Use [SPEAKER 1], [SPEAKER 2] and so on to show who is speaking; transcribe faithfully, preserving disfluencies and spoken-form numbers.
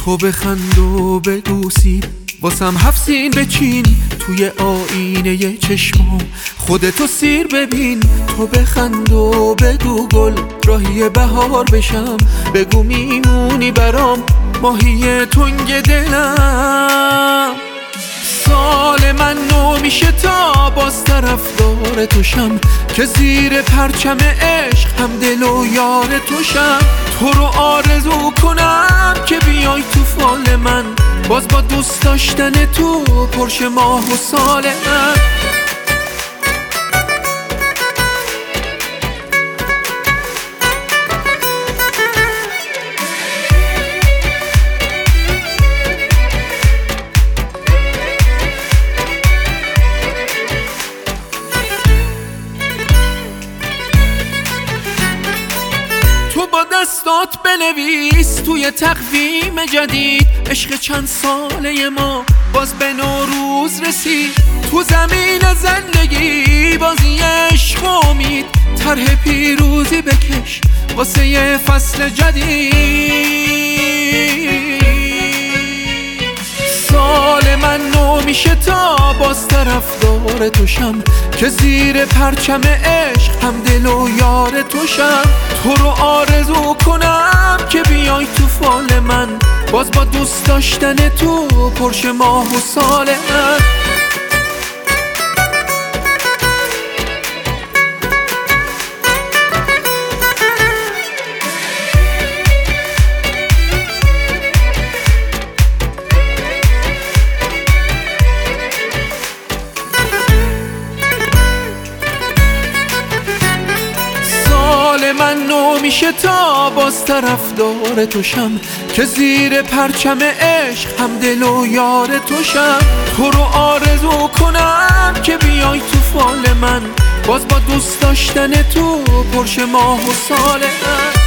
[SPEAKER 1] تو بخند و بگو سیب واسم هفت سین بچین توی آینه چشمام، خودتو سیر ببین. تو بخند و بگو گل راهی بهار بشم، بگو میمونی برام ماهی تنگ دلم. سال من نو میشه تا باز طرفدار توشم، که زیر پرچم عشق هم دل و یار توشم. تو رو آرزو کنم که بیای تو فال من، باز با دوست داشتن تو پرش ماه و سال من. تو با دستات بنویس توی تقویم جدید، عشق چند ساله ما باز به نوروز رسید. تو زمین زندگی بازی عشق و امید، طرح پیروزی بکش واسه یه فصل جدید. سال من نو میشه تا باز طرفدار توشم، که زیر پرچم عشق هم دل و یار توشم. تو رو آرزو کنم که بیای تو فال من، باز با دوست داشتن تو پرش ماه و سال من. من نو میشه تا باز طرفدار توشم، که زیر پرچم عشق هم دل و یار توشم. تو رو آرزو کنم که بیای تو فال من، باز با دوست داشتن تو پرش ماه و سال من.